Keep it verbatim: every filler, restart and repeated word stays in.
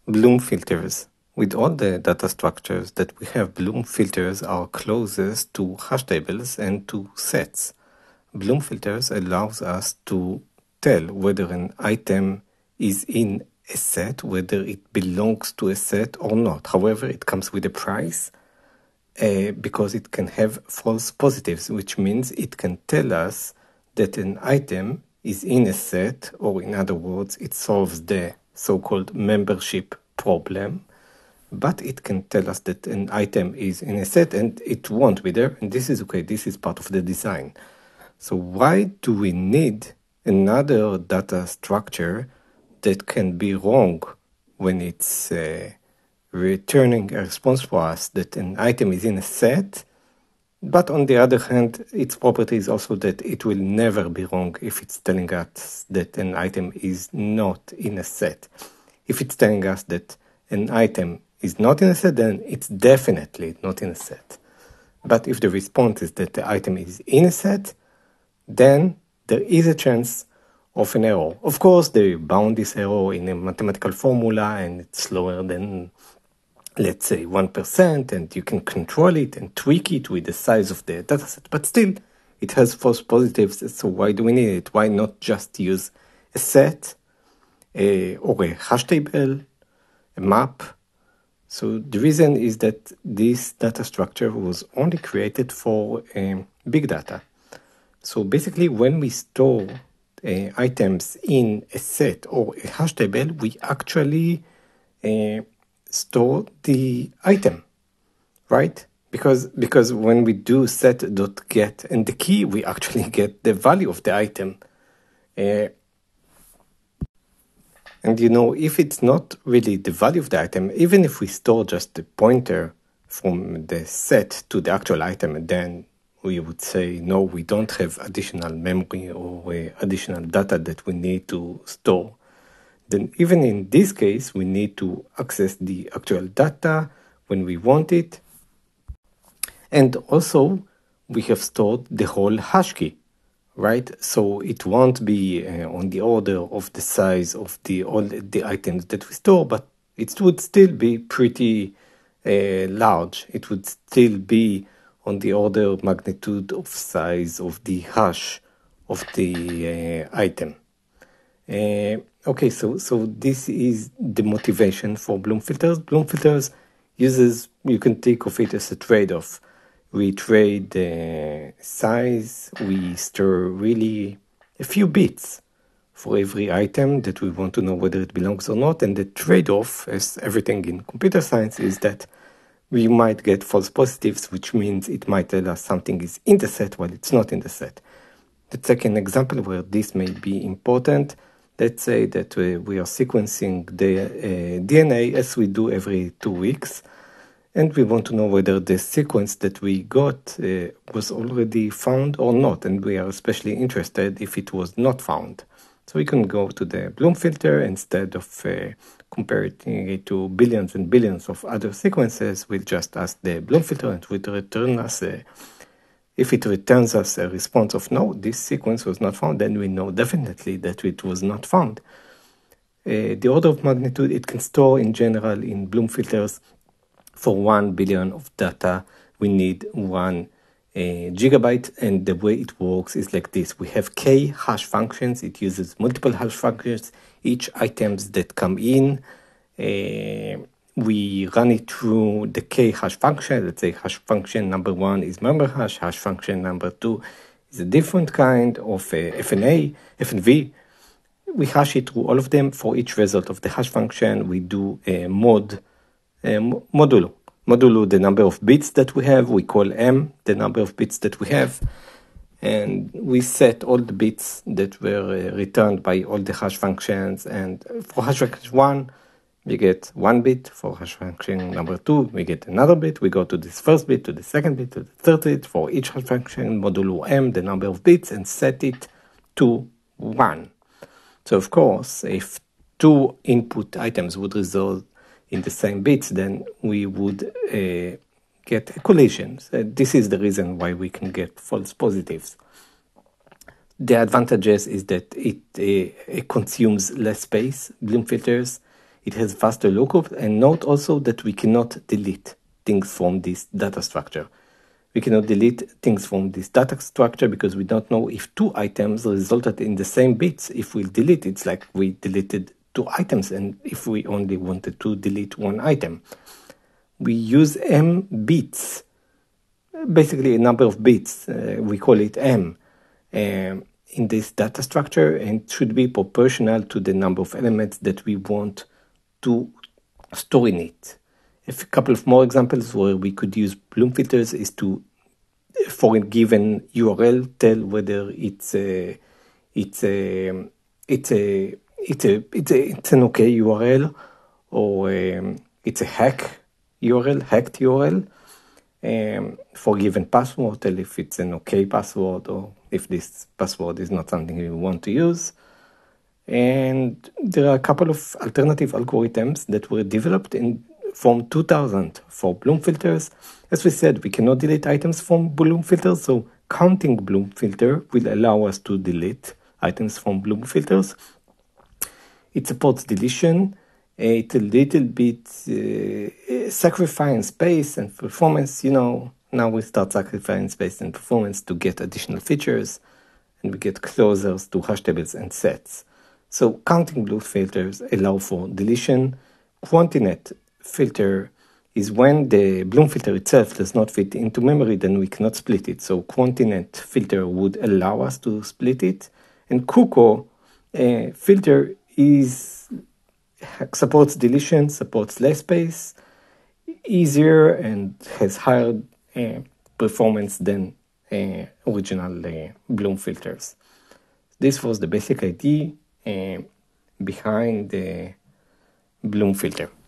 Bloom filters. With all the data structures that we have, Bloom filters are closest to hash tables and to sets. Bloom filters allows us to tell whether an item is in a set, whether it belongs to a set or not. However, it comes with a price uh, because it can have false positives, which means it can tell us that an item is in a set, or in other words, it solves the so-called membership problem, but it can tell us that an item is in a set and it won't be there, and this is okay, this is part of the design. So why do we need another data structure that can be wrong when it's uh, returning a response for us that an item is in a set, but on the other hand, its property is also that it will never be wrong if it's telling us that an item is not in a set. If it's telling us that an item is not in a set, then it's definitely not in a set. But if the response is that the item is in a set, then there is a chance of an error. Of course, they bound this error in a mathematical formula, and it's slower than, let's say, one percent, and you can control it and tweak it with the size of the dataset. But still, it has false positives, so why do we need it? Why not just use a set a, or a hash table, a map? So the reason is that this data structure was only created for um, big data. So basically, when we store uh, items in a set or a hash table, we actually uh, store the item, right? Because because when we do set.get and the key, we actually get the value of the item. Uh, and you know, if it's not really the value of the item, even if we store just the pointer from the set to the actual item, then we would say, no, we don't have additional memory or uh, additional data that we need to store. Then even in this case, we need to access the actual data when we want it. And also, we have stored the whole hash key, right? So it won't be uh, on the order of the size of the all the items that we store, but it would still be pretty uh, large. It would still be on the order of magnitude of size of the hash of the uh, item. Uh, okay, so so this is the motivation for Bloom filters. Bloom filters uses, you can think of it as a trade-off. We trade the uh, size, we store really a few bits for every item that we want to know whether it belongs or not, and the trade-off, as everything in computer science, is that we might get false positives, which means it might tell us something is in the set while it's not in the set. Let's take an example where this may be important. Let's say that we, we are sequencing the uh, D N A as we do every two weeks, and we want to know whether the sequence that we got uh, was already found or not, and we are especially interested if it was not found. So we can go to the Bloom filter. Instead of uh, comparing it to billions and billions of other sequences, we'll just ask the Bloom filter, and it will return us a If it returns us a response of no, this sequence was not found, then we know definitely that it was not found. Uh, the order of magnitude it can store in general in Bloom filters for one billion of data, we need one uh, gigabyte, and the way it works is like this. We have k hash functions. It uses multiple hash functions. Each items that come in, uh, we run it through the k hash function. Let's say hash function number one is member hash, hash function number two is a different kind of uh, F N A, F N V. We hash it through all of them. For each result of the hash function, we do a mod, a modulo. Modulo the number of bits that we have. We call m the number of bits that we have. And we set all the bits that were uh, returned by all the hash functions. And for hash function one, we get one bit. For hash function number two, we get another bit. We go to this first bit, to the second bit, to the third bit. For each hash function, modulo m, the number of bits, and set it to one. So, of course, if two input items would result in the same bits, then we would uh, get a collision. So this is the reason why we can get false positives. The advantages is that it uh, it consumes less space. Bloom filters, It has faster lookup, and note also that we cannot delete things from this data structure. We cannot delete things from this data structure because we don't know if two items resulted in the same bits. If we delete, it's like we deleted two items, and if we only wanted to delete one item. We use m bits, basically a number of bits, uh, we call it m, um, in this data structure, and it should be proportional to the number of elements that we want to store in it. A couple of more examples where we could use Bloom filters is to, for a given U R L, tell whether it's a, it's a, it's a, it's a, it's a, it's an okay U R L, or um, it's a hack U R L, hacked U R L. Um, for given password, tell if it's an okay password or if this password is not something we want to use. And there are a couple of alternative algorithms that were developed in from two thousand for Bloom filters. As we said, we cannot delete items from Bloom filters, so counting Bloom filter will allow us to delete items from Bloom filters. It supports deletion. It's a little bit uh, sacrificing space and performance. You know, now we start sacrificing space and performance to get additional features, and we get closer to hash tables and sets. So counting Bloom filters allow for deletion. QuantiNet filter is when the Bloom filter itself does not fit into memory, then we cannot split it. So QuantiNet filter would allow us to split it. And Cuckoo uh, filter is supports deletion, supports less space, easier, and has higher uh, performance than uh, original uh, Bloom filters. This was the basic idea uh, behind the Bloom filter.